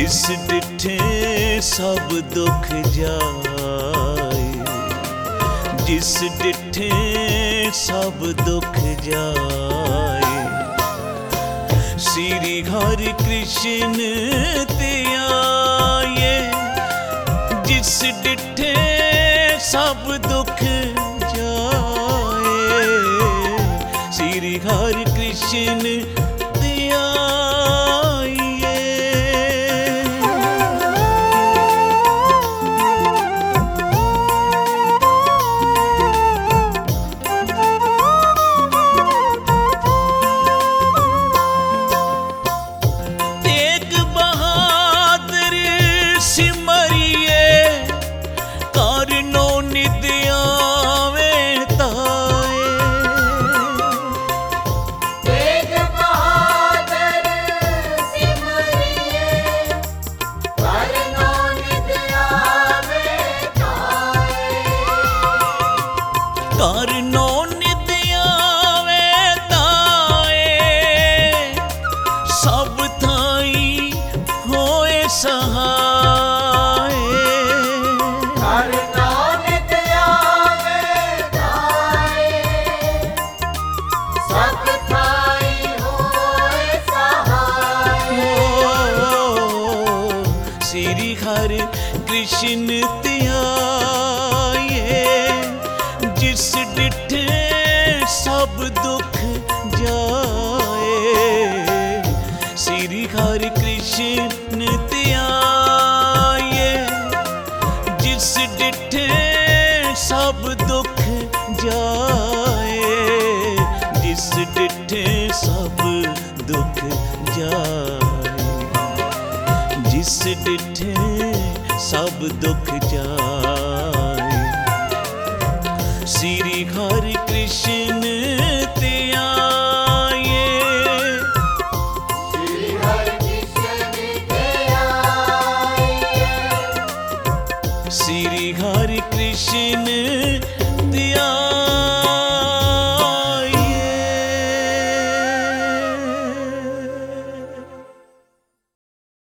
जिस डिठे सब दुख जाए, जिस डिठे सब दुख जाए। श्री हरि कृष्ण ते आए, जिस डिठे सब दुख जाए। श्री हरि कृष्ण ते करनो नित आवे ताए, सब थाई होए सहाय। करनो नित आवे ताए, सब थाई होए सहाय। श्री हरि कृष्ण ते आए, जिस डिठे सब दुख जाए। श्री हरि कृष्ण ते आए, जिस डिठे सब दुख जाए। जिस डिठे सब दुख जाए, जिस डिठे सब दुख जाए। श्री हरि कृष्ण ते आए, श्री हरि कृष्ण ते आए, श्री हरि कृष्ण ते